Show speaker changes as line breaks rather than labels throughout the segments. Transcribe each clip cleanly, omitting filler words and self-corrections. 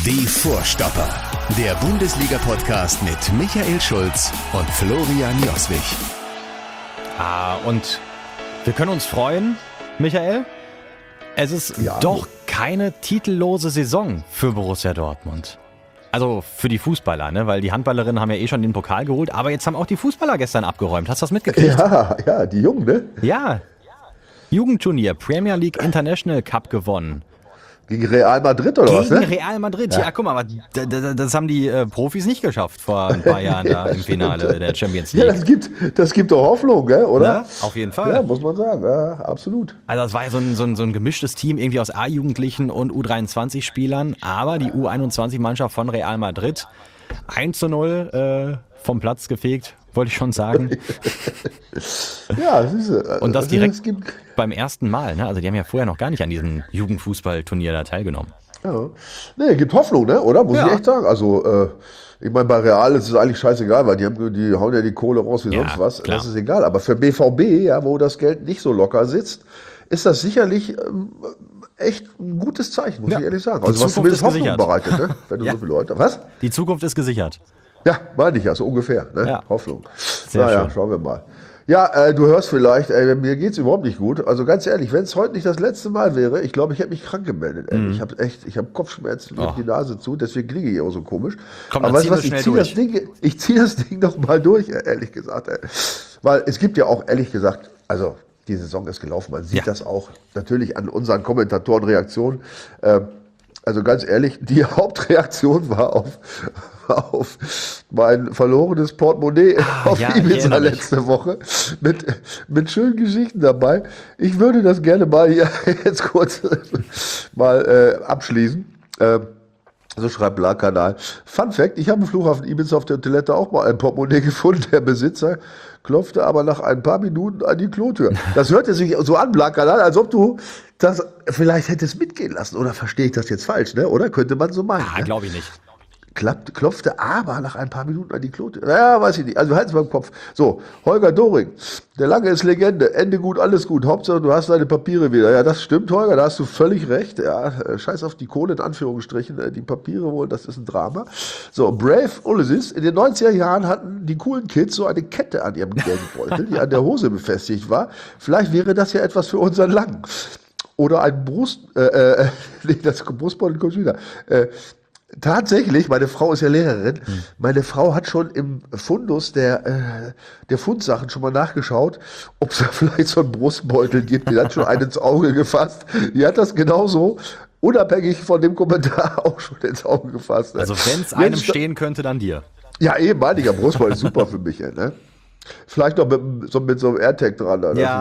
Die Vorstopper, der Bundesliga-Podcast mit Michael Schulz und Florian Joswig.
Und wir können uns freuen, Michael. Es ist doch keine titellose Saison für Borussia Dortmund. Also für die Fußballer, ne? Weil die Handballerinnen haben ja eh schon den Pokal geholt, aber jetzt haben auch die Fußballer gestern abgeräumt. Hast du das mitgekriegt?
Ja, die Jungen, ne?
Ja. Jugendturnier, Premier League International Cup gewonnen.
Gegen Real Madrid oder was, ne?
Gegen Real Madrid, ja guck mal, aber das haben die Profis nicht geschafft vor ein paar Jahren da im Finale der Champions League.
Ja, das gibt doch Hoffnung, gell, oder?
Ja, auf jeden Fall.
Ja, muss man sagen, ja, absolut.
Also das war ja so ein gemischtes Team irgendwie aus A-Jugendlichen und U23-Spielern, aber die U21-Mannschaft von Real Madrid 1:0 vom Platz gefegt, wollte ich schon sagen.
Ja, siehste.
Und das direkt beim ersten Mal, ne? Also die haben ja vorher noch gar nicht an diesem Jugendfußballturnier da teilgenommen.
Ja. Nee, gibt Hoffnung, ne? Oder? Muss ich echt sagen. Also, ich meine, bei Real ist es eigentlich scheißegal, weil die hauen ja die Kohle raus wie sonst was.
Klar.
Das ist egal. Aber für BVB, ja, wo das Geld nicht so locker sitzt, ist das sicherlich echt ein gutes Zeichen, muss ich ehrlich sagen. Also was zumindest Hoffnung bereitet, ne? Wenn du so viele Leute. Was?
Die Zukunft ist gesichert.
Ja, meine ich ja, so ungefähr. Ne?
Ja.
Hoffnung.
Sehr schön.
Schauen wir mal. Ja, du hörst vielleicht, mir geht's überhaupt nicht gut. Also ganz ehrlich, wenn es heute nicht das letzte Mal wäre, ich glaube, ich hätte mich krank gemeldet. Ich habe Kopfschmerzen durch die Nase zu, deswegen klinge ich auch so komisch.
Komm,
aber weißt du was, ich ziehe das Ding noch mal durch, ehrlich gesagt. Weil es gibt ja auch, ehrlich gesagt, also die Saison ist gelaufen, man sieht das auch natürlich an unseren Kommentatorenreaktionen. Also ganz ehrlich, die Hauptreaktion war auf mein verlorenes Portemonnaie auf Ibiza letzte Woche mit schönen Geschichten dabei. Ich würde das gerne mal hier jetzt kurz mal abschließen. So schreibt Bla-Kanal. Fun Fact, ich habe im Flughafen Ibiza auf der Toilette auch mal ein Portemonnaie gefunden. Der Besitzer klopfte aber nach ein paar Minuten an die Klotür. Das hörte sich so an, Bla-Kanal, als ob du das vielleicht hättest mitgehen lassen. Oder verstehe ich das jetzt falsch, ne? Oder könnte man so meinen?
Ja, glaube ich nicht.
Klopfte aber nach ein paar Minuten an die Klotür. Naja, weiß ich nicht. Also halt's mal im Kopf. So, Holger Doring. Der Lange ist Legende. Ende gut, alles gut. Hauptsache, du hast deine Papiere wieder. Ja, das stimmt, Holger. Da hast du völlig recht. Ja, scheiß auf die Kohle, in Anführungsstrichen. Die Papiere wohl, das ist ein Drama. So, Brave Ulysses. In den 90er Jahren hatten die coolen Kids so eine Kette an ihrem Geldbeutel, die an der Hose befestigt war. Vielleicht wäre das ja etwas für unseren Langen. Oder ein das Brustbeutel kommt wieder. Tatsächlich, meine Frau ist ja Lehrerin, meine Frau hat schon im Fundus der Fundsachen schon mal nachgeschaut, ob es da vielleicht so einen Brustbeutel gibt. Die hat schon einen ins Auge gefasst. Die hat das genauso, unabhängig von dem Kommentar, auch schon ins Auge gefasst.
Also wenn es einem stehen könnte, dann dir.
Ja, eben, meine ich ja, Brustbeutel ist super für mich. Ne? Vielleicht noch mit so einem AirTag dran.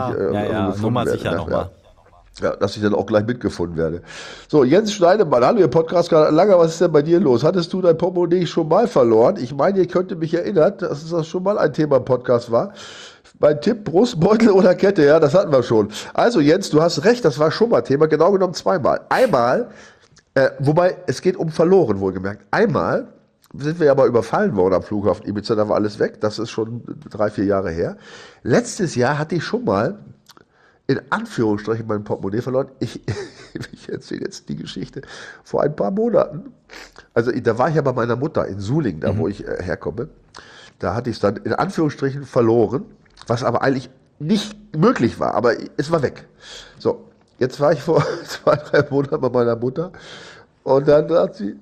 Nummer sicher nochmal.
Ja, dass ich dann auch gleich mitgefunden werde. So, Jens Schneidemann, hallo, ihr Podcast-Kanal. Langer, was ist denn bei dir los? Hattest du dein Portemonnaie schon mal verloren? Ich meine, ihr könntet mich erinnern, dass das schon mal ein Thema im Podcast war. Mein Tipp, Brustbeutel oder Kette, ja, das hatten wir schon. Also Jens, du hast recht, das war schon mal Thema, genau genommen zweimal. Einmal, wobei es geht um verloren, wohlgemerkt. Einmal sind wir ja mal überfallen worden am Flughafen Ibiza, da war alles weg, das ist schon 3-4 Jahre her. Letztes Jahr hatte ich schon mal in Anführungsstrichen mein Portemonnaie verloren. Ich erzähle jetzt die Geschichte. Vor ein paar Monaten, also da war ich ja bei meiner Mutter in Suling, da wo ich herkomme. Da hatte ich es dann in Anführungsstrichen verloren, was aber eigentlich nicht möglich war, aber es war weg. So, jetzt war ich vor 2-3 Monaten bei meiner Mutter und dann hat sie: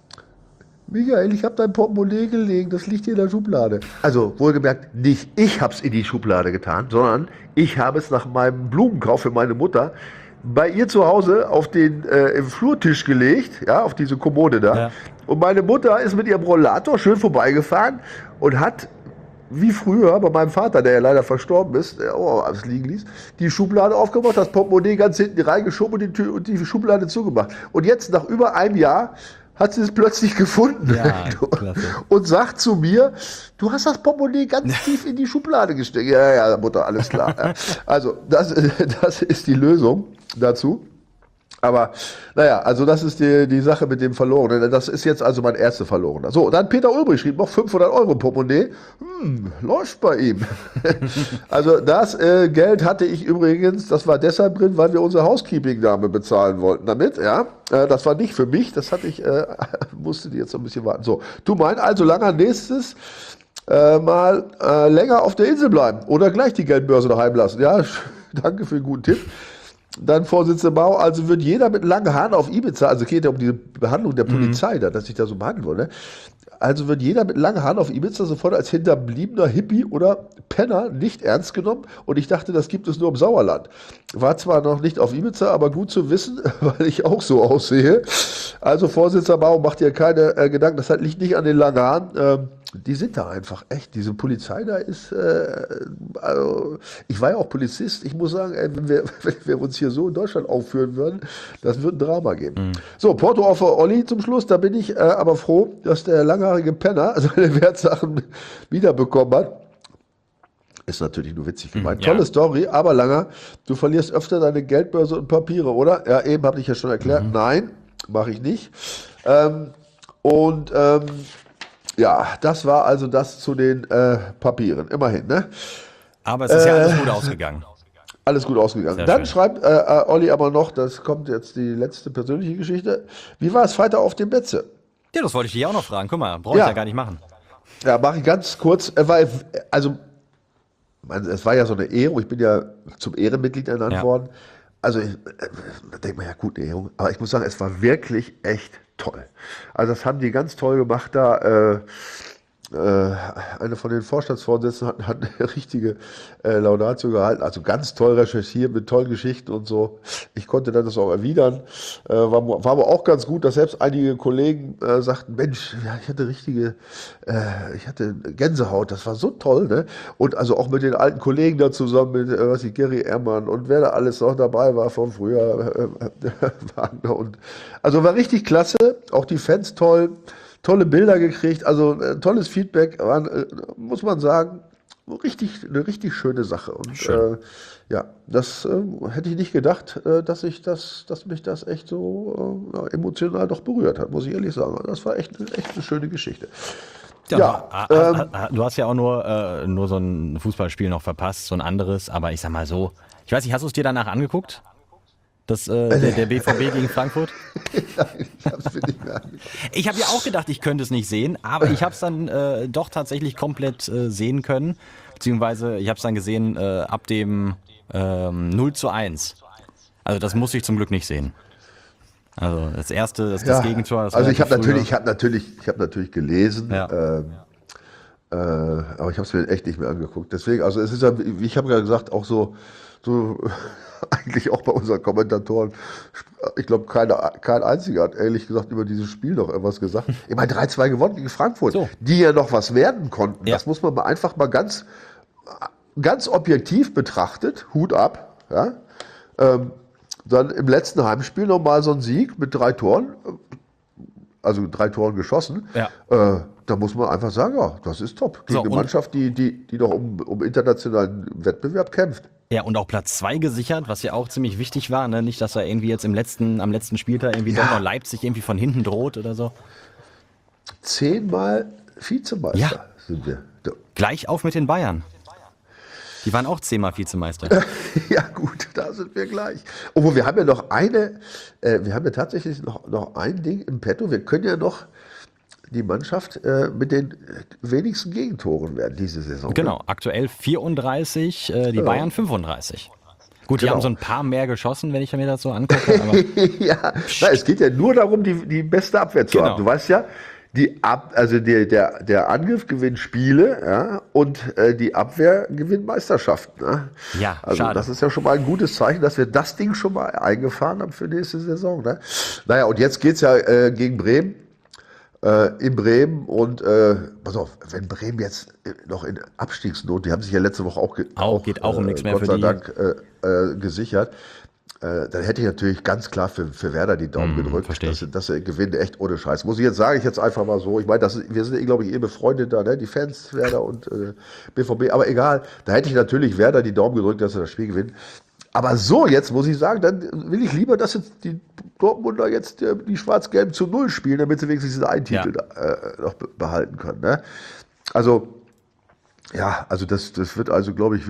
Michael, ich habe dein Portemonnaie gelegen, das liegt hier in der Schublade. Also wohlgemerkt, nicht ich habe es in die Schublade getan, sondern ich habe es nach meinem Blumenkauf für meine Mutter bei ihr zu Hause auf den im Flurtisch gelegt, ja, auf diese Kommode da. Ja. Und meine Mutter ist mit ihrem Rollator schön vorbeigefahren und hat, wie früher bei meinem Vater, der ja leider verstorben ist, der auch alles liegen ließ, die Schublade aufgemacht, das Portemonnaie ganz hinten reingeschoben und die Tür und die Schublade zugemacht. Und jetzt, nach über einem Jahr, hat sie es plötzlich gefunden und sagt zu mir: Du hast das Portemonnaie ganz tief in die Schublade gesteckt. Ja, Mutter, alles klar. Also, das ist die Lösung dazu. Aber naja, also das ist die Sache mit dem Verlorenen. Das ist jetzt also mein erster Verlorener. So, dann Peter Ulbrich schrieb noch 500 Euro im Portemonnaie. Läuft bei ihm. Also das Geld hatte ich übrigens, das war deshalb drin, weil wir unsere Housekeeping-Dame bezahlen wollten damit. Ja, das war nicht für mich, das hatte ich, musste die jetzt noch ein bisschen warten. So, du meinst also Langer nächstes mal länger auf der Insel bleiben oder gleich die Geldbörse daheim lassen. Ja, danke für den guten Tipp. Dann Vorsitzender Bau, also wird jeder mit langen Haaren auf Ibiza, also geht ja um diese Behandlung der Polizei, da, dass ich da so behandelt wurde, ne? Also wird jeder mit langen Haaren auf Ibiza sofort als hinterbliebener Hippie oder Penner nicht ernst genommen und ich dachte, das gibt es nur im Sauerland. War zwar noch nicht auf Ibiza, aber gut zu wissen, weil ich auch so aussehe. Also Vorsitzender Bau, macht dir keine Gedanken, das liegt nicht an den langen Haaren. Die sind da einfach echt. Diese Polizei da ist, also ich war ja auch Polizist. Ich muss sagen, wenn wir uns hier so in Deutschland aufführen würden, das wird ein Drama geben. So, Porto auf Olli zum Schluss. Da bin ich aber froh, dass der langhaarige Penner seine Wertsachen wiederbekommen hat. Ist natürlich nur witzig gemeint. Tolle Story, aber Langer, du verlierst öfter deine Geldbörse und Papiere, oder? Ja, eben habe ich ja schon erklärt. Nein, mache ich nicht. Ja, das war also das zu den Papieren. Immerhin, ne?
Aber es ist ja alles gut ausgegangen.
Alles gut ausgegangen. Sehr Dann schön. Schreibt Olli aber noch, das kommt jetzt die letzte persönliche Geschichte. Wie war es Freitag auf dem Betze?
Ja, das wollte ich dich auch noch fragen. Guck mal, brauche ich ja gar nicht machen.
Ja, mache ich ganz kurz. Es war ja so eine Ehrung. Ich bin ja zum Ehrenmitglied ernannt worden. Also, da denkt man ja, gut, eine Ehrung. Aber ich muss sagen, es war wirklich echt toll. Also das haben die ganz toll gemacht da. Eine von den Vorstandsvorsitzenden hat eine richtige Laudatio gehalten, also ganz toll recherchiert mit tollen Geschichten und so. Ich konnte dann das auch erwidern. War aber auch ganz gut, dass selbst einige Kollegen sagten, Mensch, ja, ich hatte Gänsehaut, das war so toll, ne? Und also auch mit den alten Kollegen da zusammen, mit Gary Ehrmann und wer da alles noch dabei war von früher, Wagner und also war richtig klasse, auch die Fans toll. Tolle Bilder gekriegt, also tolles Feedback, muss man sagen, eine richtig schöne Sache. Und das hätte ich nicht gedacht, dass mich das echt so emotional doch berührt hat, muss ich ehrlich sagen. Das war echt eine schöne Geschichte.
Ja, du hast ja auch nur so ein Fußballspiel noch verpasst, so ein anderes, aber ich sag mal so, ich weiß nicht, hast du es dir danach angeguckt? Der BVB gegen Frankfurt?
Nein, ich habe es mir nicht mehr angeguckt.
Ich habe ja auch gedacht, ich könnte es nicht sehen, aber ich habe es dann doch tatsächlich komplett sehen können. Beziehungsweise ich habe es dann gesehen ab dem 0:1. Also das musste ich zum Glück nicht sehen. Also das Gegentor. Das
also ich habe natürlich gelesen, aber ich habe es mir echt nicht mehr angeguckt. Deswegen, also es ist ja, wie ich habe ja gesagt, auch so eigentlich auch bei unseren Kommentatoren, ich glaube, kein einziger hat ehrlich gesagt über dieses Spiel noch etwas gesagt. Ich meine, 3-2 gewonnen gegen Frankfurt, die ja noch was werden konnten. Ja. Das muss man einfach mal ganz objektiv betrachtet, Hut ab. Ja? Dann im letzten Heimspiel nochmal so ein Sieg mit 3 Toren, also 3 Toren geschossen. Ja. Da muss man einfach sagen, ja, das ist top. Gegen eine Mannschaft, die noch um internationalen Wettbewerb kämpft.
Ja, und auch Platz 2 gesichert, was ja auch ziemlich wichtig war, ne? Nicht, dass er irgendwie jetzt am letzten Spieltag irgendwie doch noch Leipzig irgendwie von hinten droht oder so.
10-mal Vizemeister sind wir.
Gleich auf mit den Bayern. Die waren auch 10-mal Vizemeister.
Ja gut, da sind wir gleich. Obwohl, wir haben ja noch wir haben ja tatsächlich noch ein Ding im Petto. Wir können ja noch die Mannschaft mit den wenigsten Gegentoren werden diese Saison.
Genau, aktuell 34, die Bayern 35. Gut, die haben so ein paar mehr geschossen, wenn ich mir das so angucke. Aber
es geht ja nur darum, die beste Abwehr zu haben. Du weißt ja, der Angriff gewinnt Spiele, und die Abwehr gewinnt Meisterschaften. Ne?
Ja,
also
schade.
Das ist ja schon mal ein gutes Zeichen, dass wir das Ding schon mal eingefahren haben für nächste Saison. Ne? Naja, und jetzt geht es ja gegen Bremen. In Bremen und pass auf, wenn Bremen jetzt noch in Abstiegsnot, die haben sich ja letzte Woche
geht auch um nichts mehr
Gott sei Dank gesichert, dann hätte ich natürlich ganz klar für Werder die Daumen gedrückt, dass er gewinnt, echt ohne Scheiß. Muss ich jetzt sagen, einfach mal so, ich meine, wir sind, glaube ich, befreundet da, ne? Die Fans, Werder und BVB, aber egal, da hätte ich natürlich Werder die Daumen gedrückt, dass er das Spiel gewinnt. Aber so jetzt muss ich sagen, dann will ich lieber, dass jetzt die Dortmunder jetzt die Schwarz-Gelben zu 0 spielen, damit sie wenigstens diesen einen Titel noch behalten können. Ne? Also, ja, also das wird also, glaube ich,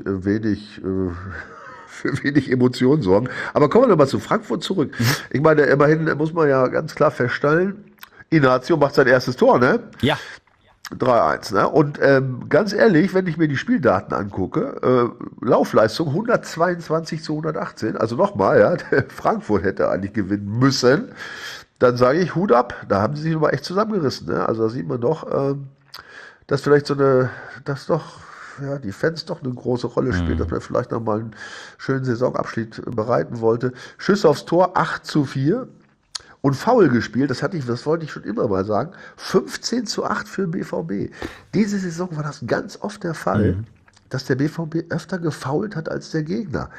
für wenig Emotionen sorgen. Aber kommen wir nochmal zu Frankfurt zurück. Ich meine, immerhin muss man ja ganz klar feststellen, Inácio macht sein erstes Tor, ne?
Ja.
3-1, ne? Und ganz ehrlich, wenn ich mir die Spieldaten angucke, Laufleistung 122:118, also nochmal, ja, Frankfurt hätte eigentlich gewinnen müssen, dann sage ich Hut ab, da haben sie sich nochmal echt zusammengerissen, ne? Also da sieht man doch, dass vielleicht die Fans doch eine große Rolle spielen, dass man vielleicht nochmal einen schönen Saisonabschied bereiten wollte. Schüsse aufs Tor 8:4. Und faul gespielt, das wollte ich schon immer mal sagen, 15:8 für den BVB. Diese Saison war das ganz oft der Fall, dass der BVB öfter gefoult hat als der Gegner.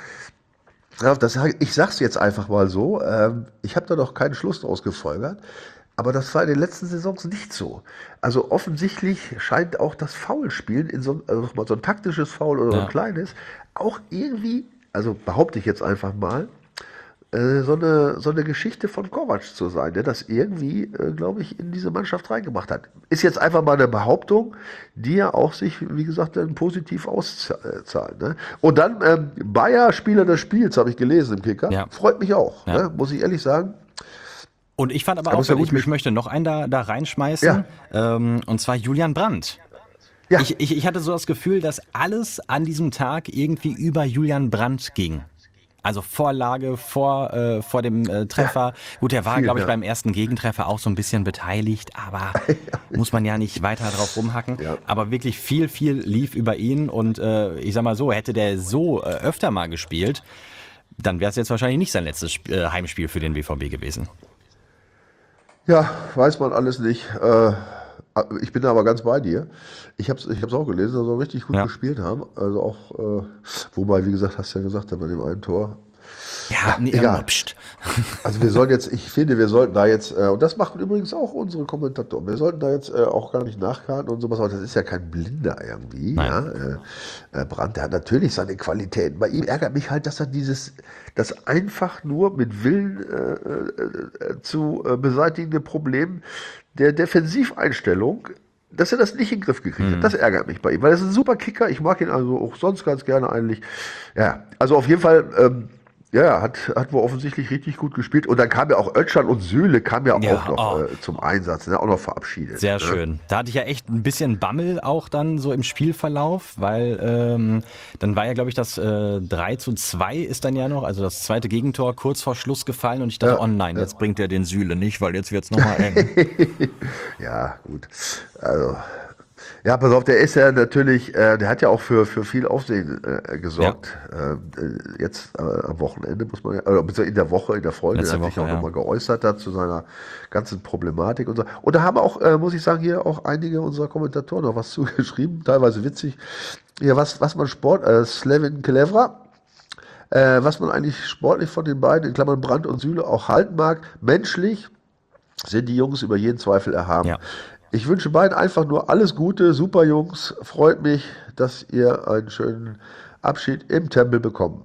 Ich sag's jetzt einfach mal so, ich habe da noch keinen Schluss draus gefolgert, aber das war in den letzten Saisons nicht so. Also offensichtlich scheint auch das Foulspielen in so ein taktisches Foul oder so ein kleines, auch irgendwie, also behaupte ich jetzt einfach mal, so eine Geschichte von Kovac zu sein, der das irgendwie, glaube ich, in diese Mannschaft reingebracht hat. Ist jetzt einfach mal eine Behauptung, die ja auch sich, wie gesagt, dann positiv auszahlt. Ne? Und dann Bayer, Spieler des Spiels, habe ich gelesen im Kicker. Ja. Freut mich auch, ne? Muss ich ehrlich sagen.
Und ich fand aber auch, ich möchte noch einen da reinschmeißen, und zwar Julian Brandt. Ja. Ich hatte so das Gefühl, dass alles an diesem Tag irgendwie über Julian Brandt ging. Also Vorlage vor dem Treffer. Gut, der war, glaube ich, beim ersten Gegentreffer auch so ein bisschen beteiligt, aber muss man ja nicht weiter drauf rumhacken. Ja. Aber wirklich viel lief über ihn und ich sag mal so, hätte der so öfter mal gespielt, dann wäre es jetzt wahrscheinlich nicht sein letztes Heimspiel für den BVB gewesen.
Ja, weiß man alles nicht. Ich bin da aber ganz bei dir. Ich hab's auch gelesen, dass sie richtig gut gespielt haben. Also auch, wobei, wie gesagt, hast du ja gesagt, bei dem einen Tor.
Ja, egal.
Also wir sollten da jetzt, und das machen übrigens auch unsere Kommentatoren, wir sollten da jetzt auch gar nicht nachkarten und sowas, aber das ist ja kein Blinder irgendwie. Ja? Brandt, der hat natürlich seine Qualitäten. Bei ihm ärgert mich halt, dass er das einfach nur mit Willen zu beseitigende Problem der Defensiveinstellung, dass er das nicht in den Griff gekriegt hat. Das ärgert mich bei ihm, weil er ist ein super Kicker. Ich mag ihn also auch sonst ganz gerne eigentlich. Ja, also auf jeden Fall, hat wohl offensichtlich richtig gut gespielt. Und dann kam ja auch Özcan und Süle auch noch zum Einsatz, ne? Auch noch verabschiedet.
Sehr schön. Da hatte ich ja echt ein bisschen Bammel auch dann so im Spielverlauf, weil dann war ja, glaube ich, das 3:2 ist dann ja noch, also das zweite Gegentor kurz vor Schluss gefallen und ich dachte, jetzt bringt er den Süle nicht, weil jetzt wird's nochmal eng.
Ja, gut. Also, ja, pass auf, der ist ja natürlich, der hat ja auch für viel Aufsehen gesorgt. Ja. Jetzt am Wochenende muss man in der Woche, in der Folge, der hat sich auch nochmal geäußert zu seiner ganzen Problematik und so. Und da haben auch, muss ich sagen, hier auch einige unserer Kommentatoren noch was zugeschrieben, teilweise witzig. Ja, was man Slevin Kelevra, was man eigentlich sportlich von den beiden, in Klammern Brandt und Süle, auch halten mag. Menschlich sind die Jungs über jeden Zweifel erhaben. Ja. Ich wünsche beiden einfach nur alles Gute, super Jungs. Freut mich, dass ihr einen schönen Abschied im Tempel bekommen.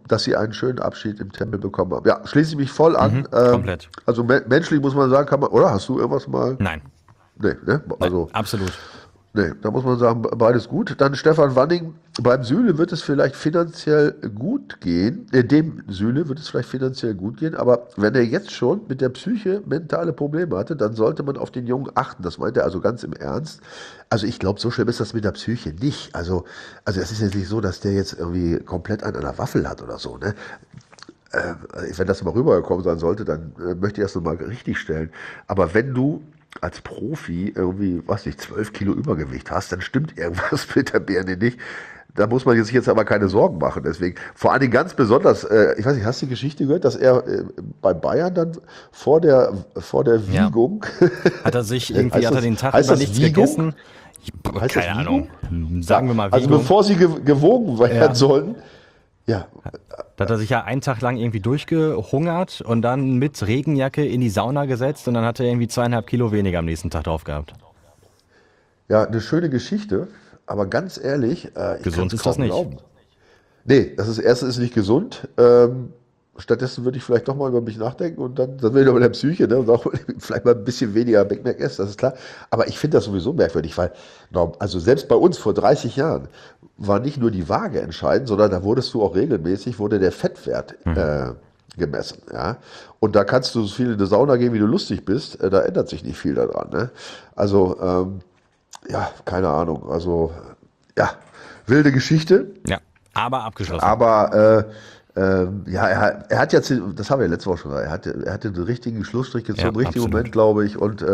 Ja, schließe ich mich voll an.
Komplett.
Also menschlich muss man sagen, oder? Hast du irgendwas mal?
Nein.
Nee, ne? Also,
nein, absolut.
Nee, da muss man sagen, beides gut. Dann Stefan Wanning, beim Süle wird es vielleicht finanziell gut gehen, dem Süle wird es vielleicht finanziell gut gehen, aber wenn er jetzt schon mit der Psyche mentale Probleme hatte, dann sollte man auf den Jungen achten. Das meint er also ganz im Ernst. Also ich glaube, so schlimm ist das mit der Psyche nicht. Also es ist jetzt nicht so, dass der jetzt irgendwie komplett an einer Waffel hat oder so, ne? Wenn das mal rübergekommen sein sollte, dann möchte ich das nochmal richtig stellen. Aber wenn du als Profi irgendwie, 12 Kilo Übergewicht hast, dann stimmt irgendwas mit der Birne nicht. Da muss man sich jetzt aber keine Sorgen machen. Deswegen, vor allen Dingen ganz besonders, ich weiß nicht, hast du die Geschichte gehört, dass er bei Bayern dann vor der Wiegung...
Hat er sich irgendwie, hat er den Tag über nichts gegessen? Keine Ahnung. Sagen wir mal Wiegung.
Also bevor sie gewogen werden sollten, ja.
Da hat er sich ja einen Tag lang irgendwie durchgehungert und dann mit Regenjacke in die Sauna gesetzt und dann hat er irgendwie 2,5 Kilo weniger am nächsten Tag drauf gehabt.
Ja, eine schöne Geschichte, aber ganz ehrlich,
gesund ist das nicht.
Glauben. Nee, erstens ist nicht gesund. Stattdessen würde ich vielleicht doch mal über mich nachdenken und dann wäre ich über der Psyche, ne, und auch vielleicht mal ein bisschen weniger Big Mac essen, das ist klar. Aber ich finde das sowieso merkwürdig, weil, also selbst bei uns vor 30 Jahren war nicht nur die Waage entscheidend, sondern da wurde der Fettwert gemessen, ja. Und da kannst du so viel in die Sauna gehen, wie du lustig bist, da ändert sich nicht viel daran, ne. Also, ja, keine Ahnung, also, ja, wilde Geschichte.
Ja, aber abgeschlossen.
Aber ja, er hat jetzt, das haben wir ja letzte Woche schon gesagt, er hatte den richtigen Schlussstrich gezogen, im richtigen Moment, glaube ich. Und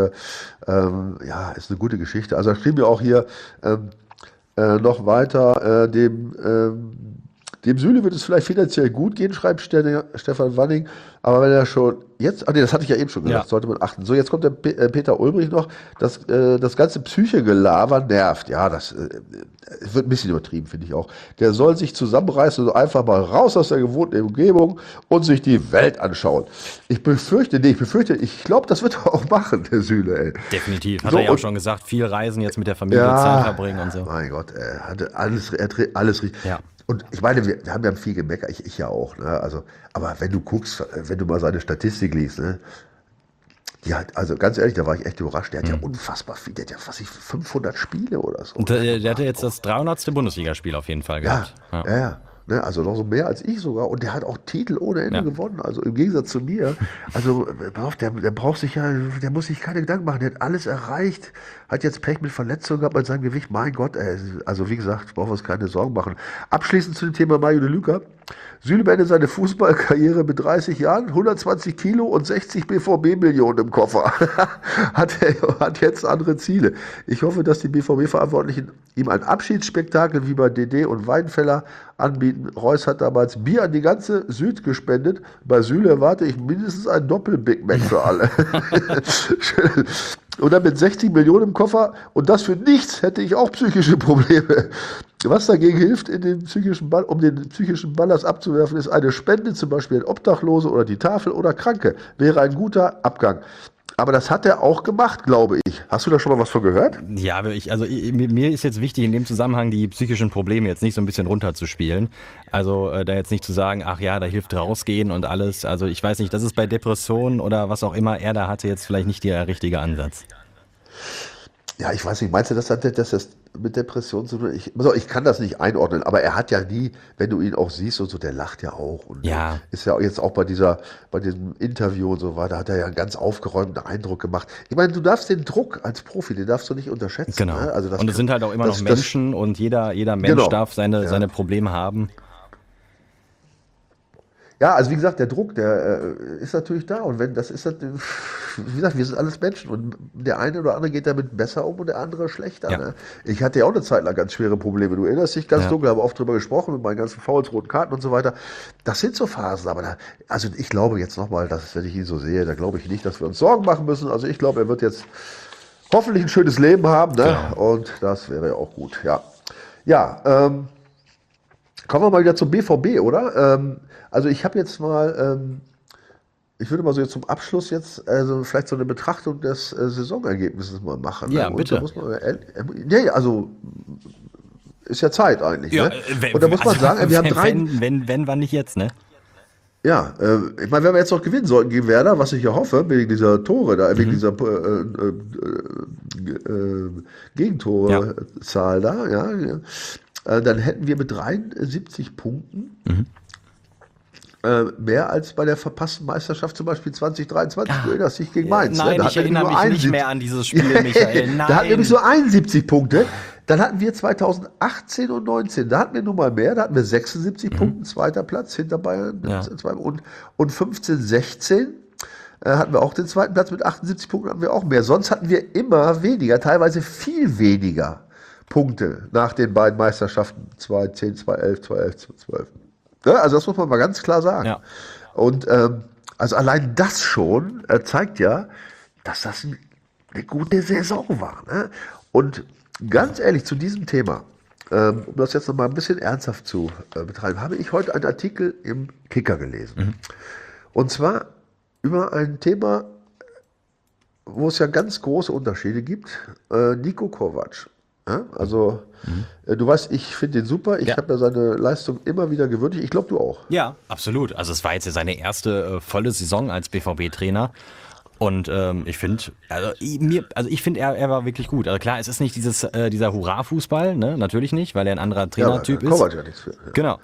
ja, ist eine gute Geschichte. Also er schrieb mir auch hier noch weiter, dem Süle wird es vielleicht finanziell gut gehen, schreibt Stefan Wanning, aber wenn er schon jetzt, das hatte ich ja eben schon gesagt, sollte man achten. So, jetzt kommt der Peter Ulbrich noch, das ganze Psychegelaber nervt. Ja, das wird ein bisschen übertrieben, finde ich auch. Der soll sich zusammenreißen und einfach mal raus aus der gewohnten Umgebung und sich die Welt anschauen. Ich glaube, das wird er auch machen, der Süle, ey.
Definitiv, hat er ja auch schon gesagt, viel reisen, jetzt mit der Familie Zeit verbringen und so.
Mein Gott, er hatte alles richtig.
Ja.
Und ich meine, wir haben ja viel gemeckert, ich ja auch, ne? Also, aber wenn du guckst, wenn du mal seine Statistik liest, ne? Die hat, also ganz ehrlich, da war ich echt überrascht, der hat ja unfassbar viel, der hat ja fast 500 Spiele oder so.
Und der hatte jetzt das 300. Bundesligaspiel auf jeden Fall gehabt.
Ja. Ne, also noch so mehr als ich sogar. Und der hat auch Titel ohne Ende gewonnen. Also im Gegensatz zu mir. Also der muss sich keine Gedanken machen. Der hat alles erreicht. Hat jetzt Pech mit Verletzungen gehabt bei seinem Gewicht. Mein Gott, ey. Also wie gesagt, brauchen wir uns keine Sorgen machen. Abschließend zu dem Thema Mario de Luca. Süle beendet seine Fußballkarriere mit 30 Jahren, 120 Kilo und 60 BVB-Millionen im Koffer. hat jetzt andere Ziele. Ich hoffe, dass die BVB-Verantwortlichen ihm ein Abschiedsspektakel wie bei DD und Weidenfeller anbieten. Reus hat damals Bier an die ganze Süd gespendet. Bei Süle erwarte ich mindestens ein Doppel-Big Mac für alle. Und dann mit 60 Millionen im Koffer und das für nichts hätte ich auch psychische Probleme. Was dagegen hilft, um den psychischen Ballast abzuwerfen, ist eine Spende, zum Beispiel an Obdachlose oder die Tafel oder Kranke. Wäre ein guter Abgang. Aber das hat er auch gemacht, glaube ich. Hast du da schon mal was von gehört?
Ja, mir ist jetzt wichtig, in dem Zusammenhang die psychischen Probleme jetzt nicht so ein bisschen runterzuspielen. Also da jetzt nicht zu sagen, ach ja, da hilft rausgehen und alles. Also ich weiß nicht, das ist bei Depressionen oder was auch immer er da hatte, jetzt vielleicht nicht der richtige Ansatz.
Ja, ich weiß nicht, meinst du, dass das mit Depressionen zu tun? Ich kann das nicht einordnen, aber er hat ja nie, wenn du ihn auch siehst und so, der lacht ja auch. Und ist ja jetzt auch bei diesem Interview und so weiter, hat er ja einen ganz aufgeräumten Eindruck gemacht. Ich meine, du darfst den Druck als Profi, den darfst du nicht unterschätzen.
Genau.
Ne? Also
und es sind halt auch immer noch Menschen und jeder Mensch darf seine Probleme haben.
Ja, also wie gesagt, der Druck, der ist natürlich da und wie gesagt, wir sind alles Menschen und der eine oder andere geht damit besser um und der andere schlechter. Ja. Ne? Ich hatte ja auch eine Zeit lang ganz schwere Probleme. Du erinnerst dich ganz dunkel, habe oft drüber gesprochen mit meinen ganzen Fouls, roten Karten und so weiter. Das sind so Phasen, aber also ich glaube jetzt nochmal, dass wenn ich ihn so sehe, da glaube ich nicht, dass wir uns Sorgen machen müssen. Also ich glaube, er wird jetzt hoffentlich ein schönes Leben haben, ne? Genau. Und das wäre ja auch gut, ja. Ja, kommen wir mal wieder zum BVB, oder? Also ich habe jetzt mal, ich würde mal so jetzt zum Abschluss jetzt vielleicht so eine Betrachtung des Saisonergebnisses mal machen.
Ja,
ne?
bitte.
Da muss man, also ist ja Zeit eigentlich.
Ja,
ne? Und da muss man sagen, wir haben
wenn, wann nicht jetzt, ne?
Ja, ich meine, wenn wir jetzt noch gewinnen sollten gegen Werder, was ich ja hoffe, wegen dieser Tore da, wegen dieser Gegentorezahl da, dann hätten wir mit 73 Punkten mehr als bei der verpassten Meisterschaft zum Beispiel 2023. Du erinnerst dich gegen Mainz.
Nein, ich erinnere mich nicht mehr an dieses Spiel, Michael. Nein.
Da hatten wir nämlich so 71 Punkte. Dann hatten wir 2018 und 19, da hatten wir nun mal mehr, da hatten wir 76 Punkte, zweiter Platz hinter Bayern. Ja. Und 15, 16 hatten wir auch den zweiten Platz mit 78 Punkten, hatten wir auch mehr. Sonst hatten wir immer weniger, teilweise viel weniger Punkte nach den beiden Meisterschaften 2010, 2011, 2011, 2012. Ja, also das muss man mal ganz klar sagen. Ja. Und also allein das schon zeigt ja, dass das eine gute Saison war. Ne? Und ganz ehrlich zu diesem Thema, um das jetzt noch mal ein bisschen ernsthaft zu betreiben, habe ich heute einen Artikel im Kicker gelesen. Und zwar über ein Thema, wo es ja ganz große Unterschiede gibt. Niko Kovac Ja? Also, du weißt, ich finde den super. Ich habe ja seine Leistung immer wieder gewürdigt. Ich glaube, du auch.
Ja, absolut. Also es war jetzt ja seine erste volle Saison als BVB-Trainer. Und ich finde, ich finde, er war wirklich gut. Also klar, es ist nicht dieser Hurra-Fußball, ne? Natürlich nicht, weil er ein anderer Trainertyp ist.
Kovac ja nichts für. Ja.
Genau.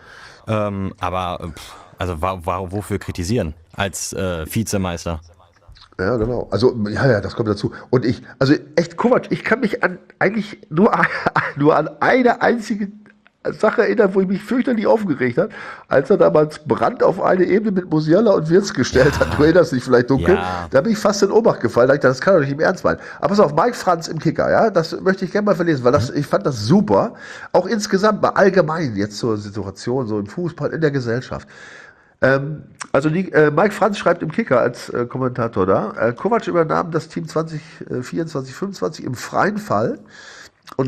Also wofür kritisieren als Vizemeister?
Ja, genau. Also, ja, das kommt dazu. Und echt, Kovac, ich kann mich eigentlich nur an eine einzige Sache erinnern, wo ich mich fürchterlich aufgeregt habe, als er damals Brandt auf eine Ebene mit Musiala und Wirtz gestellt hat. Du erinnerst dich vielleicht dunkel.
Ja.
Da bin ich fast in Ohnmacht gefallen. Da dachte ich, das kann doch nicht im Ernst meinen. Aber pass auf, Mike Franz im Kicker, ja, das möchte ich gerne mal verlesen, weil ich fand das super. Auch insgesamt mal allgemein jetzt zur Situation, so im Fußball, in der Gesellschaft. Mike Franz schreibt im Kicker als Kommentator da, Kovac übernahm das Team 2024, 25 im freien Fall und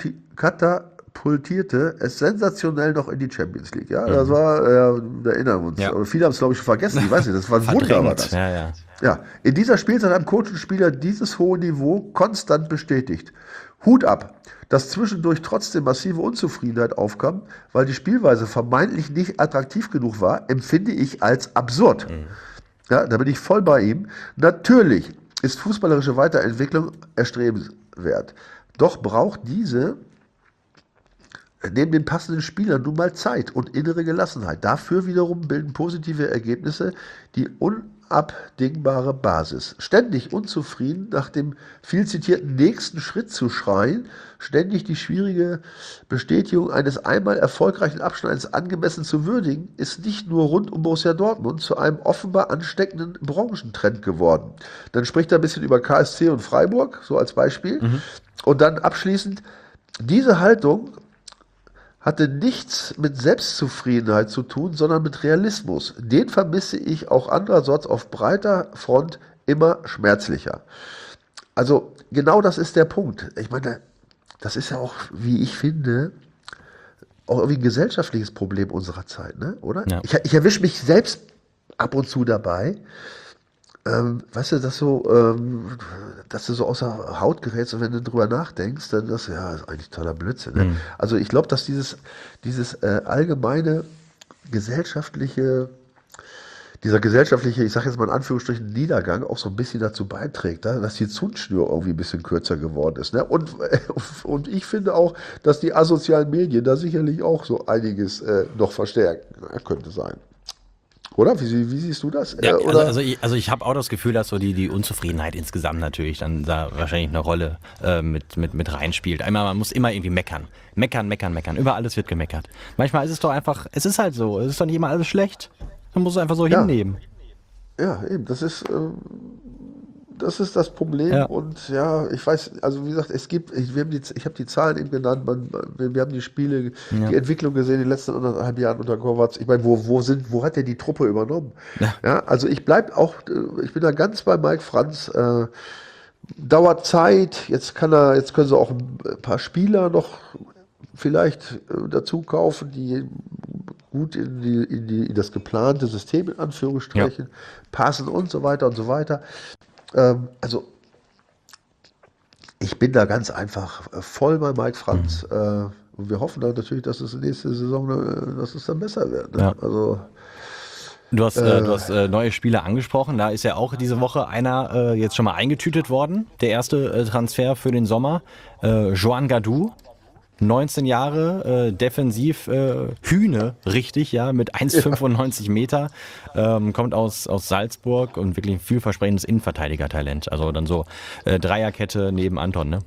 katapultierte es sensationell noch in die Champions League. Ja, das war, wir erinnern uns.
Ja.
Aber viele haben es, glaube ich, schon vergessen. Ich weiß nicht, das war ein Wunder, war das.
Ja.
Ja, in dieser Spielzeit haben Coach und Spieler dieses hohe Niveau konstant bestätigt. Hut ab, dass zwischendurch trotzdem massive Unzufriedenheit aufkam, weil die Spielweise vermeintlich nicht attraktiv genug war, empfinde ich als absurd. Ja, da bin ich voll bei ihm. Natürlich ist fußballerische Weiterentwicklung erstrebenswert. Doch braucht diese neben den passenden Spielern nun mal Zeit und innere Gelassenheit. Dafür wiederum bilden positive Ergebnisse die unabdingbare Basis. Ständig unzufrieden nach dem viel zitierten nächsten Schritt zu schreien, ständig die schwierige Bestätigung eines einmal erfolgreichen Abschneidens angemessen zu würdigen, ist nicht nur rund um Borussia Dortmund zu einem offenbar ansteckenden Branchentrend geworden. Dann spricht er ein bisschen über KSC und Freiburg, so als Beispiel. Und dann abschließend, diese Haltung hatte nichts mit Selbstzufriedenheit zu tun, sondern mit Realismus. Den vermisse ich auch andererseits auf breiter Front immer schmerzlicher. Also genau das ist der Punkt. Ich meine, das ist ja auch, wie ich finde, auch irgendwie ein gesellschaftliches Problem unserer Zeit, ne? Oder?
Ja.
Ich erwische mich selbst ab und zu dabei, weißt du, dass du so außer Haut gerätst und wenn du drüber nachdenkst, dann das ist eigentlich totaler Blödsinn. Ne? Also ich glaube, dass dieses allgemeine dieser gesellschaftliche, ich sage jetzt mal in Anführungsstrichen, Niedergang auch so ein bisschen dazu beiträgt, dass die Zündschnur irgendwie ein bisschen kürzer geworden ist. Ne? Und ich finde auch, dass die asozialen Medien da sicherlich auch so einiges noch verstärken könnte sein. Oder? Wie siehst du das?
Ja,
oder?
also ich habe auch das Gefühl, dass so die Unzufriedenheit insgesamt natürlich dann da wahrscheinlich eine Rolle mit reinspielt. Einmal, man muss immer irgendwie meckern. Meckern. Über alles wird gemeckert. Manchmal ist es doch einfach, es ist halt so, es ist doch nicht immer alles schlecht. Man muss es einfach so hinnehmen.
Ja, eben, das ist das Problem.
Ja.
Und ja, ich weiß, also wie gesagt, ich habe die Zahlen eben genannt, wir haben die Spiele, die Entwicklung gesehen in den letzten 1,5 Jahren unter Kovac. Ich meine, wo hat er die Truppe übernommen? Ja, also ich bin da ganz bei Mike Franz. Dauert Zeit, jetzt können sie auch ein paar Spieler noch vielleicht dazu kaufen, die gut in das geplante System in Anführungsstrichen passen und so weiter und so weiter. Also ich bin da ganz einfach voll bei Mike Franz. Und wir hoffen dann natürlich, dass es nächste Saison, dass es dann besser wird. Ne?
Ja.
Also
Du hast neue Spieler angesprochen. Da ist ja auch diese Woche einer jetzt schon mal eingetütet worden. Der erste Transfer für den Sommer. Joan Gadou. 19 Jahre, defensiv Hühne, richtig, ja, mit 1,95 Meter, kommt aus Salzburg und wirklich ein vielversprechendes Innenverteidigertalent. Also dann so Dreierkette neben Anton, ne?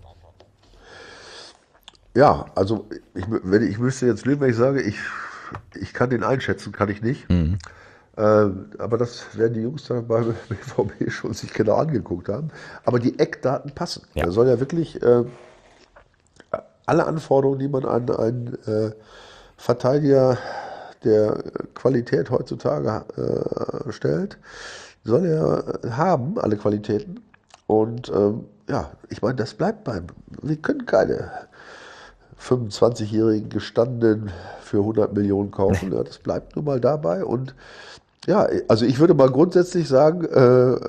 ja, also ich müsste jetzt lügen, wenn ich sage, ich kann den einschätzen, kann ich nicht. Aber das werden die Jungs dann beim BVB schon sich genau angeguckt haben. Aber die Eckdaten passen.
Ja.
Er soll ja wirklich alle Anforderungen, die man an einen Verteidiger der Qualität heutzutage stellt, soll er haben, alle Qualitäten. Und ich meine, das bleibt wir können keine 25-jährigen Gestandenen für 100 Millionen kaufen. Ja, das bleibt nun mal dabei. Und ja, also ich würde mal grundsätzlich sagen,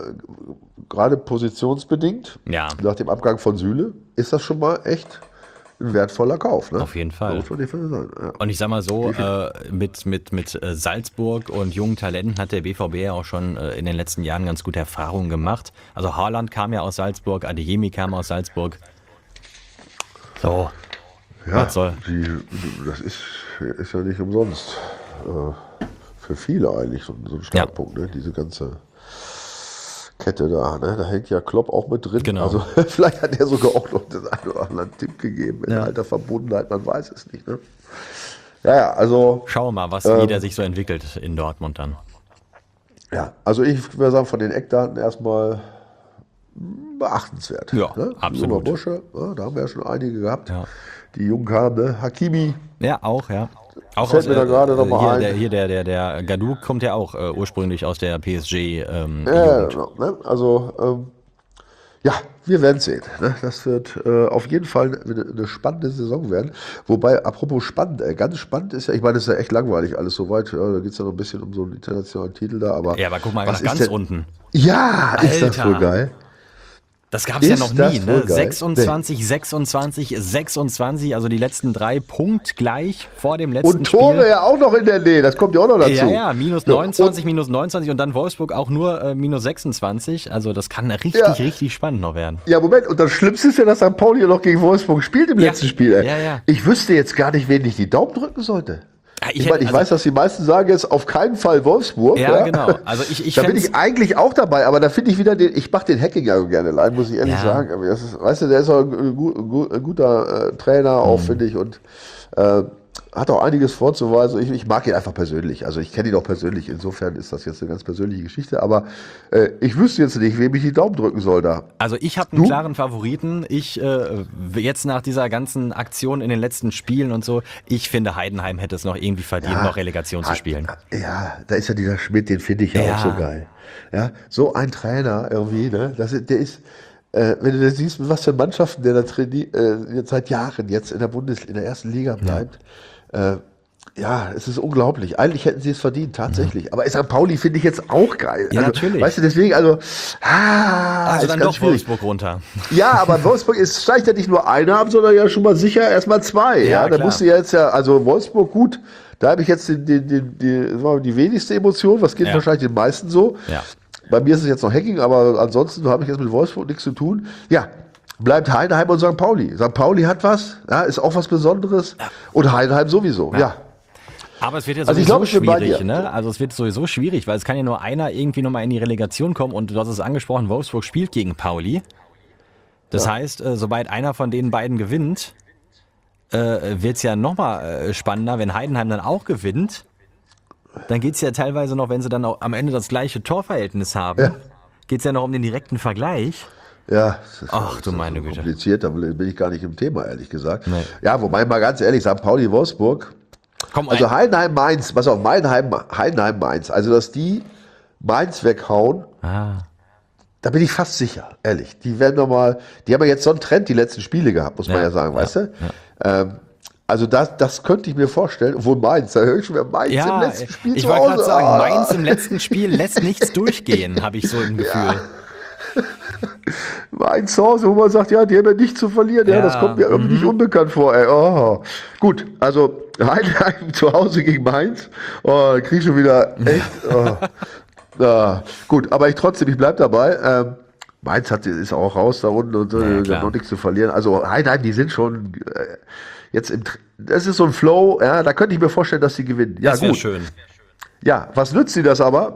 gerade positionsbedingt, nach dem Abgang von Süle, ist das schon mal echt ein wertvoller Kauf. Ne?
Auf jeden Fall.
Muss man nicht sagen. Ja.
Und ich sag mal so, mit Salzburg und jungen Talenten hat der BVB ja auch schon in den letzten Jahren ganz gute Erfahrungen gemacht. Also Haaland kam ja aus Salzburg, Adeyemi kam aus Salzburg. So,
Ja,
was soll?
das ist ja nicht umsonst für viele eigentlich so ein Startpunkt, ne? Diese ganze Kette da, ne? Da hängt ja Klopp auch mit drin.
Genau.
Also vielleicht hat er sogar auch noch den einen oder anderen Tipp gegeben in alter Verbundenheit, man weiß es nicht. Ne? Ja, also
Schauen wir mal, wie der sich so entwickelt in Dortmund dann.
ja, also ich würde sagen, von den Eckdaten erstmal beachtenswert.
Ja,
ne?
absolut.
Junger Bursche, ja, da haben wir ja schon einige gehabt,
Ja.
die jung kamen. Ne? Hakimi,
Ja, auch, ja. Auch
Fällt mir da gerade noch mal ein.
Der Gadou kommt ja auch ursprünglich aus der PSG.
ja,
Jugend.
genau, ne? Also, ja, wir werden sehen. Ne? Das wird auf jeden Fall eine spannende Saison werden. Wobei, apropos spannend, ganz spannend ist ja, ich meine, das ist ja echt langweilig alles soweit. Ja, da geht es ja noch ein bisschen um so einen internationalen Titel da. Aber
Ja, aber guck mal,
was
nach ganz
ist denn,
unten.
Ja, ist das
Alter.
wohl geil.
Das gab es ja
Ist
noch
das
nie,
wohl
ne?
geil?
26, 26, 26, also die letzten 3 punktgleich vor dem letzten
Und Tore
Spiel.
ja auch noch in der Nähe, das kommt ja auch noch dazu.
Ja, minus 29, minus 29 und dann Wolfsburg auch nur minus 26. Also das kann richtig spannend noch werden.
Ja, Moment, und das Schlimmste ist ja, dass St. Pauli ja noch gegen Wolfsburg spielt im
Ja.
letzten Spiel. Ey.
Ja.
Ich wüsste jetzt gar nicht, wen ich die Daumen drücken sollte.
Ja,
Ich meine, ich weiß, dass die meisten sagen jetzt auf keinen Fall Wolfsburg.
Ja, genau. Also ich
da bin
fänd's-
ich eigentlich auch dabei, aber da finde ich wieder ich mache den Hacking ja gerne leid, muss ich ehrlich
Ja.
sagen. Aber das ist, weißt du, der ist auch ein guter Trainer auch, finde ich, und hat auch einiges vorzuweisen. Ich mag ihn einfach persönlich. Also ich kenne ihn auch persönlich. Insofern ist das jetzt eine ganz persönliche Geschichte. Aber ich wüsste jetzt nicht, wem ich die Daumen drücken soll da.
Also ich habe einen klaren Favoriten. Jetzt nach dieser ganzen Aktion in den letzten Spielen und so, ich finde, Heidenheim hätte es noch irgendwie verdient, noch Relegation zu spielen.
Ja, da ist ja dieser Schmidt, den finde ich ja auch so geil. Ja, so ein Trainer irgendwie, ne? Der ist, wenn du das siehst, mit was für Mannschaften der da trainiert, jetzt seit Jahren jetzt in der ersten Liga bleibt. Ja, es ist unglaublich. Eigentlich hätten sie es verdient, tatsächlich. Aber St. Pauli finde ich jetzt auch geil.
Ja,
also,
natürlich.
Weißt du, deswegen, also
Also
ist
dann
ganz
doch
schwierig.
Wolfsburg runter.
Ja, aber Wolfsburg steigt ja nicht nur einer ab, sondern ja schon mal sicher erstmal 2.
Ja,
Ja, da
klar.
musst du ja jetzt ja, also Wolfsburg gut, da habe ich jetzt die wenigste Emotion, was geht
Ja.
wahrscheinlich den meisten so.
Ja.
Bei mir ist es jetzt noch Hacking, aber ansonsten habe ich jetzt mit Wolfsburg nichts zu tun. Ja, bleibt Heidenheim und St. Pauli. St. Pauli hat was, ja, ist auch was Besonderes. Und Heidenheim sowieso, ja.
Aber es wird ja
Also
sowieso
ich glaube, ich bin bei
schwierig,
dir.
ne? Also es wird sowieso schwierig, weil es kann ja nur einer irgendwie nochmal in die Relegation kommen und du hast es angesprochen, Wolfsburg spielt gegen Pauli. Das heißt, sobald einer von den beiden gewinnt, wird es ja nochmal spannender, wenn Heidenheim dann auch gewinnt. Dann geht es ja teilweise noch, wenn sie dann auch am Ende das gleiche Torverhältnis haben,
Ja.
geht es ja noch um den direkten Vergleich.
Ja, das ist
Ach, du meine
so
Güte.
kompliziert, da bin ich gar nicht im Thema, ehrlich gesagt.
Nee.
Ja, wobei mal ganz ehrlich, St. Pauli, Wolfsburg,
Komm,
also Heidenheim, Mainz, pass auf, Heidenheim, Mainz, also dass die Mainz weghauen, da bin ich fast sicher, ehrlich. Die werden nochmal, die haben ja jetzt so einen Trend die letzten Spiele gehabt, muss man ja sagen, weißt du? Also das könnte ich mir vorstellen, obwohl Mainz, da höre ich schon wieder Mainz im letzten Spiel
ich
zu
wollte
Hause.
gerade sagen, Mainz im letzten Spiel lässt nichts durchgehen, habe ich so im Gefühl.
Mainz zu Hause, wo man sagt, ja, die haben ja nichts zu verlieren, ja, das kommt mir irgendwie nicht unbekannt vor, ey. Oh. Gut, also Heidenheim zu Hause gegen Mainz, da krieg ich schon wieder echt, ja, gut, aber ich bleibe dabei, Mainz ist auch raus da unten und
klar.
noch nichts zu verlieren, also Heidenheim, die sind schon jetzt das ist so ein Flow, ja, da könnte ich mir vorstellen, dass sie gewinnen. Ja,
Das wäre
gut.
schön.
Ja, was nützt sie das aber?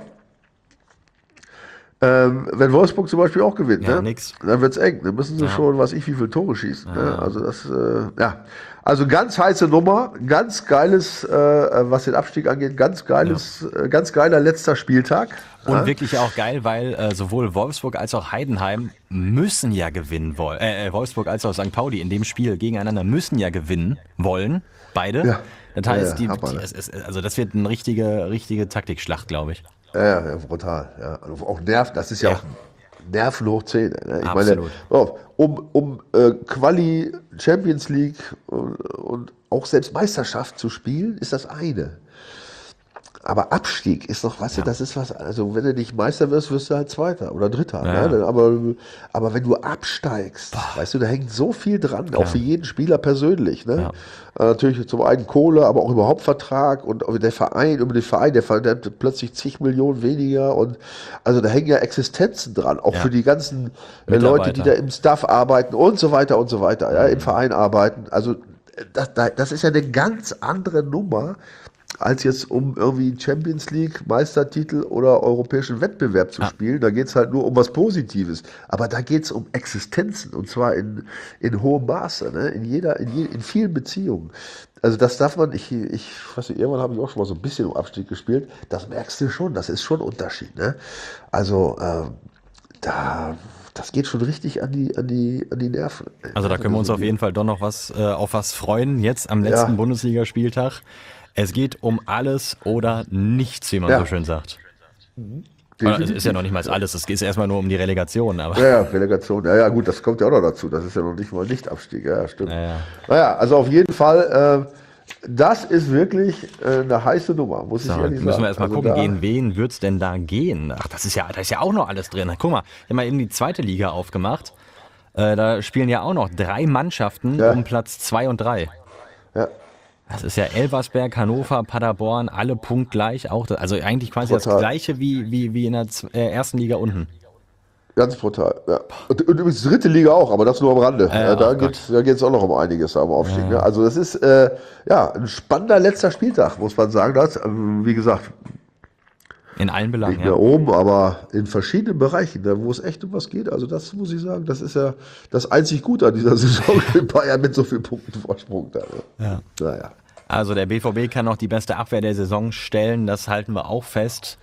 Wenn Wolfsburg zum Beispiel auch gewinnt,
Ja,
ne?
nix.
Dann wird's eng. Dann müssen sie schon, wie viele Tore schießen. Ne? Also das, also ganz heiße Nummer, ganz geiles, was den Abstieg angeht, ganz geiler letzter Spieltag.
Und wirklich auch geil, weil sowohl Wolfsburg als auch Heidenheim müssen ja gewinnen wollen. Wolfsburg als auch St. Pauli in dem Spiel gegeneinander müssen ja gewinnen wollen. Beide.
Ja.
Das heißt,
Ja, ja,
also das wird eine richtige Taktikschlacht, glaube ich.
Ja, brutal. Ja. Also auch Nerv, das ist ja, auch Nerven hoch 10. Ne? Ich
Absolut.
meine, um Quali, Champions League und auch selbst Meisterschaft zu spielen, ist das eine. Aber Abstieg ist doch, weißt du, das ist was, also wenn du nicht Meister wirst, wirst du halt Zweiter oder Dritter. Ne? Aber wenn du absteigst, weißt du, da hängt so viel dran, auch für jeden Spieler persönlich. Ne? Natürlich zum einen Kohle, aber auch überhaupt Vertrag und der Verein, der hat plötzlich zig Millionen weniger und also da hängen ja Existenzen dran, auch für die ganzen Leute, die da im Staff arbeiten und so weiter, ja, im Verein arbeiten. Also das ist ja eine ganz andere Nummer, als jetzt um irgendwie Champions League, Meistertitel oder europäischen Wettbewerb zu spielen. Da geht es halt nur um was Positives. Aber da geht es um Existenzen und zwar in hohem Maße, ne? In vielen Beziehungen. Also das darf man, ich weiß nicht, irgendwann habe ich auch schon mal so ein bisschen um Abstieg gespielt. Das merkst du schon, das ist schon ein Unterschied. Ne? Also das geht schon richtig an die Nerven.
Also da können wir uns auf jeden Fall doch noch auf was freuen, jetzt am letzten Bundesligaspieltag. Es geht um alles oder nichts, wie man so schön sagt. Es ist ja noch nicht mal alles, es geht erstmal nur um die Relegation. Aber.
Ja, Relegation, ja gut, das kommt ja auch noch dazu. Das ist ja noch nicht mal Nicht-Abstieg, ja, stimmt. Naja, also auf jeden Fall, das ist wirklich eine heiße Nummer, muss ich ehrlich sagen.
Müssen wir erstmal gucken, gegen wen wird es denn da gehen? Ach, da ist ja auch noch alles drin. Guck mal, ich habe mal eben die zweite Liga aufgemacht. Da spielen ja auch noch 3 Mannschaften um Platz 2 und 3. Ja. Das ist ja Elversberg, Hannover, Paderborn, alle punktgleich. Also eigentlich quasi das Gleiche wie in der ersten Liga unten.
Ganz brutal, ja. Und übrigens dritte Liga auch, aber das nur am Rande. Da geht es auch noch um einiges am Aufstieg. Ne? Also das ist ein spannender letzter Spieltag, muss man sagen. Das, wie gesagt,
in allen Belangen.
Nicht mehr oben, aber in verschiedenen Bereichen, wo es echt um was geht. Also das muss ich sagen, das ist ja das einzig Gute an dieser Saison in Bayern mit so vielen Punkten Vorsprung. Naja.
Also der BVB kann noch die beste Abwehr der Saison stellen, das halten wir auch fest.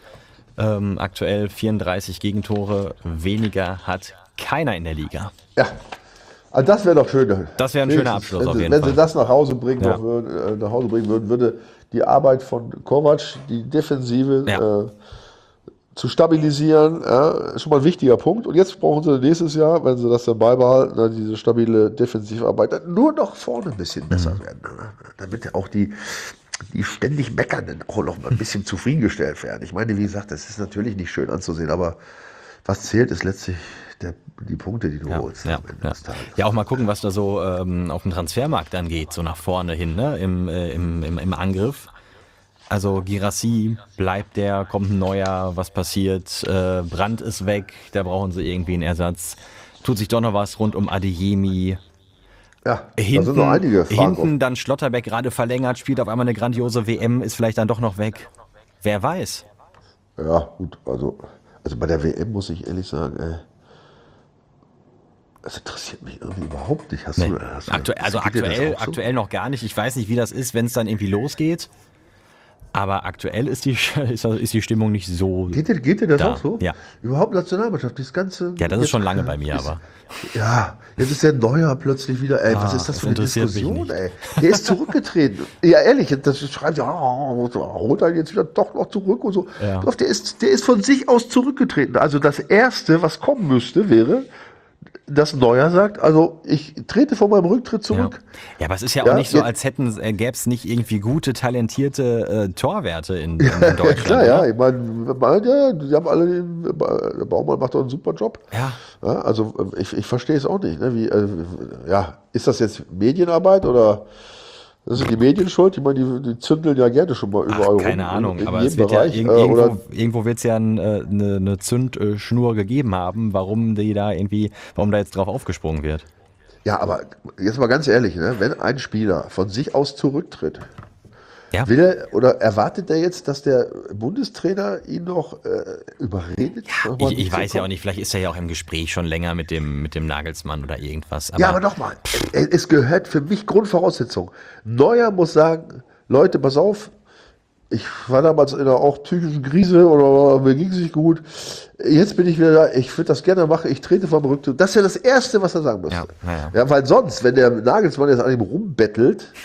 Aktuell 34 Gegentore weniger hat keiner in der Liga.
Ja, also das wäre doch schön.
Das wäre ein schöner Abschluss auf jeden Fall.
Wenn sie das nach Hause bringen würden, würde die Arbeit von Kovac, die Defensive zu stabilisieren, schon mal ein wichtiger Punkt. Und jetzt brauchen sie nächstes Jahr, wenn sie das dann beibehalten, diese stabile Defensivarbeit, nur noch vorne ein bisschen besser werden. Damit auch die ständig Meckernden auch noch mal ein bisschen zufriedengestellt werden. Ich meine, wie gesagt, das ist natürlich nicht schön anzusehen, aber was zählt, ist letztlich die Punkte, die du holst.
Ja, auch mal gucken, was da so auf dem Transfermarkt dann geht, so nach vorne hin, ne? Im Angriff. Also Guirassy bleibt kommt ein neuer, was passiert? Brandt ist weg, da brauchen sie irgendwie einen Ersatz. Tut sich doch noch was rund um Adeyemi.
Ja, da sind noch einige Fragen.
Hinten dann Schlotterbeck gerade verlängert, spielt auf einmal eine grandiose WM, ist vielleicht dann doch noch weg. Wer weiß?
Ja, gut, also bei der WM muss ich ehrlich sagen, das interessiert mich irgendwie überhaupt nicht. Aktuell noch gar nicht. Ich weiß nicht, wie das ist, wenn es dann irgendwie losgeht. Aber aktuell ist die Stimmung nicht so. Geht dir das auch so?
Ja.
Überhaupt Nationalmannschaft, das Ganze.
Ja, das ist schon lange bei mir, aber.
Ja, jetzt ist der Neuer plötzlich wieder, was ist das für eine Diskussion, ey? Der ist zurückgetreten. Ja, ehrlich, das schreibt holt er jetzt wieder doch noch zurück und so. Ja. Der ist von sich aus zurückgetreten. Also das Erste, was kommen müsste, wäre, dass Neuer sagt, also ich trete von meinem Rücktritt zurück.
Ja, aber es ist ja auch nicht so, als gäbe es nicht irgendwie gute, talentierte Torwärte in Deutschland.
Klar, ja, ich meine, die haben alle, der Baumann macht doch einen super Job.
Ja.
Also ich verstehe es auch nicht. Ne? Ist das jetzt Medienarbeit oder das sind die Medien schuld? Ich meine, die zündeln ja gerne schon mal überall rum.
Keine Ahnung, aber es wird Bereich, irgendwo wird es ja eine Zündschnur gegeben haben, warum da jetzt drauf aufgesprungen wird.
Ja, aber jetzt mal ganz ehrlich, ne? Wenn ein Spieler von sich aus zurücktritt, will er oder erwartet er jetzt, dass der Bundestrainer ihn noch überredet?
Ja, ich weiß ja auch nicht, vielleicht ist er ja auch im Gespräch schon länger mit dem Nagelsmann oder irgendwas.
Aber nochmal, es gehört für mich Grundvoraussetzung. Neuer muss sagen, Leute, pass auf, ich war damals in einer auch psychischen Krise oder mir ging es nicht gut. Jetzt bin ich wieder da, ich würde das gerne machen, ich trete vom Rücktritt. Das ist ja das Erste, was er sagen müsste. Ja, weil sonst, wenn der Nagelsmann jetzt an ihm rumbettelt,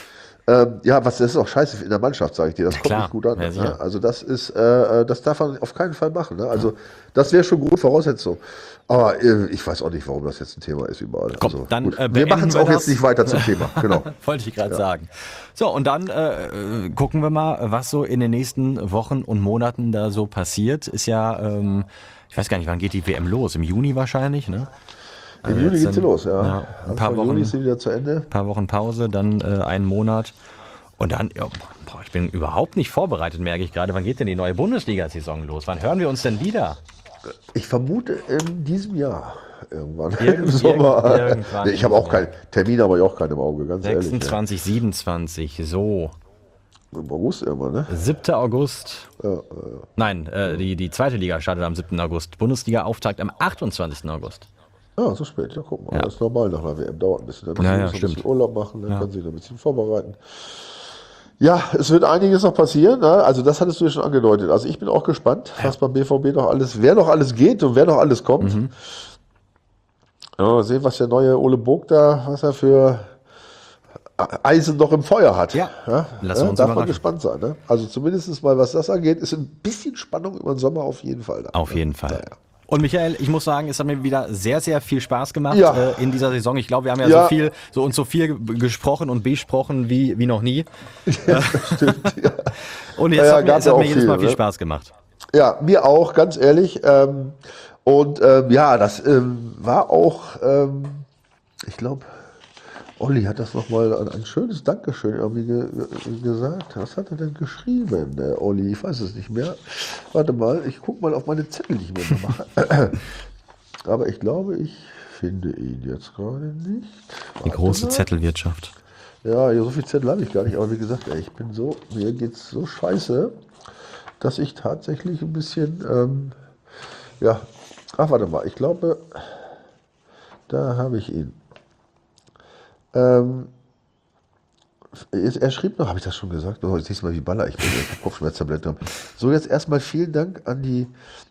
das ist auch scheiße in der Mannschaft, sage ich dir. Das kommt nicht gut an.
Ja,
Ne? Also das darf man auf keinen Fall machen. Ne? Also das wäre schon Grundvoraussetzung. Aber ich weiß auch nicht, warum das jetzt ein Thema ist überall.
Komm,
also,
dann
wir machen es auch jetzt nicht weiter zum Thema. Genau.
Wollte ich gerade sagen. So, und dann gucken wir mal, was so in den nächsten Wochen und Monaten da so passiert. Ist ja, ich weiß gar nicht, wann geht die WM los? Im Juni wahrscheinlich, ne?
Im Juni geht sie los, ja.
Ein paar Wochen,
Juni ist sie wieder zu Ende.
Ein paar Wochen Pause, dann einen Monat. Und dann, ich bin überhaupt nicht vorbereitet, merke ich gerade. Wann geht denn die neue Bundesliga-Saison los? Wann hören wir uns denn wieder? Ich
vermute in diesem Jahr irgendwann. Im Sommer.
Irgendwann.
Ich habe auch keinen Termin, aber ich auch keinen im Auge, ganz
26, 27, so.
Im August irgendwann, ne?
7. August. Nein, die zweite Liga startet am 7. August. Bundesliga-Auftakt am 28. August.
So spät, ja, guck mal. Das ist normal nach einer WM, dauert ein bisschen. Dann
ein
bisschen Urlaub machen, dann kann sich ein bisschen vorbereiten. Ja, es wird einiges noch passieren. Ne? Also das hattest du ja schon angedeutet. Also ich bin auch gespannt, was beim BVB wer noch alles geht und wer noch alles kommt. Sehen, was der neue Ole Burg was er für Eisen noch im Feuer hat.
Ja, lassen wir uns
darf man gespannt sein. Ne? Also zumindest mal, was das angeht, ist ein bisschen Spannung über den Sommer auf jeden Fall da.
Auf jeden Fall. Naja. Und Michael, ich muss sagen, es hat mir wieder sehr, sehr viel Spaß gemacht in dieser Saison. Ich glaube, wir haben so viel gesprochen und besprochen wie noch nie.
Ja, stimmt, ja.
Und jetzt hat mir jedes Mal viel Spaß gemacht.
Ja, mir auch, ganz ehrlich. Das war auch, ich glaube, Olli hat das nochmal ein schönes Dankeschön irgendwie gesagt. Was hat er denn geschrieben, der Olli? Ich weiß es nicht mehr. Warte mal, ich gucke mal auf meine Zettel, die ich mir mache. Aber ich glaube, ich finde ihn jetzt gerade nicht.
Die große Zettelwirtschaft.
Ja, so viel Zettel habe ich gar nicht. Aber wie gesagt, mir geht's so scheiße, dass ich tatsächlich ein bisschen, warte mal, ich glaube, da habe ich ihn. Er schrieb noch, habe ich das schon gesagt? Jetzt siehst du mal, wie Baller ich bin, ich habe Kopfschmerztabletten. So, jetzt erstmal vielen Dank an die,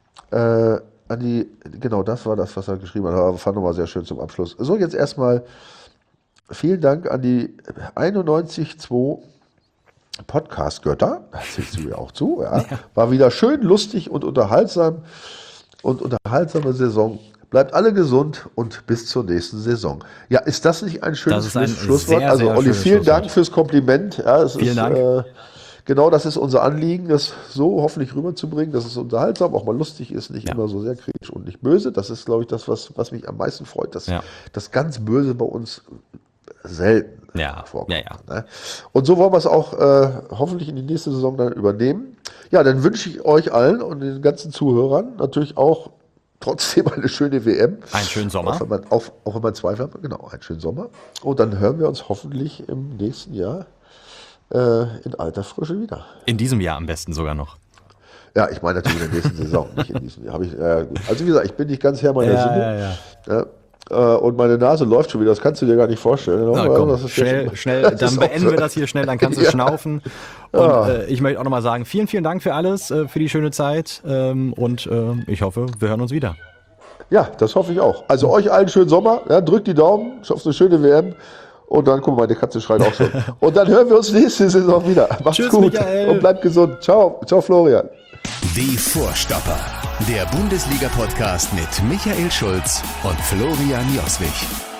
genau, das war das, was er geschrieben hat, aber fand nochmal sehr schön zum Abschluss. So, jetzt erstmal vielen Dank an die 91.2 Podcast-Götter, da zählst du ja auch zu, ja. War wieder schön, lustig und unterhaltsame Saison. Bleibt alle gesund und bis zur nächsten Saison. Ja, ist das nicht ein schönes Schlusswort?
Sehr,
also
sehr
Olli, vielen Dank fürs Kompliment. Ja,
vielen Dank.
Genau, das ist unser Anliegen, das so hoffentlich rüberzubringen, dass es unterhaltsam, auch mal lustig ist, nicht immer so sehr kritisch und nicht böse. Das ist, glaube ich, das, was mich am meisten freut, dass das ganz Böse bei uns selten vorkommt. Ja. Ne? Und so wollen wir es auch hoffentlich in die nächste Saison dann übernehmen. Ja, dann wünsche ich euch allen und den ganzen Zuhörern natürlich auch trotzdem eine schöne WM.
Einen schönen Sommer.
Auch wenn man Zweifel hat, genau, einen schönen Sommer. Und dann hören wir uns hoffentlich im nächsten Jahr in alter Frische wieder.
In diesem Jahr am besten sogar noch.
Ja, ich meine natürlich in der nächsten Saison, nicht in diesem Jahr. Gut. Also wie gesagt, ich bin nicht ganz Herr meiner Sinne. Ja. Und meine Nase läuft schon wieder, das kannst du dir gar nicht vorstellen.
Komm, schnell, dann beenden wir das hier schnell, dann kannst du schnaufen. Und ich möchte auch nochmal sagen, vielen, vielen Dank für alles, für die schöne Zeit und ich hoffe, wir hören uns wieder.
Ja, das hoffe ich auch. Also euch allen schönen Sommer, drückt die Daumen, auf eine schöne WM und dann, guck mal, meine Katze schreit auch schon. Und dann hören wir uns nächste Saison wieder. Macht's
Tschüss,
gut
Michael.
Und bleibt gesund. Ciao, Florian.
Die Vorstopper, der Bundesliga-Podcast mit Michael Schulz und Florian Joswig.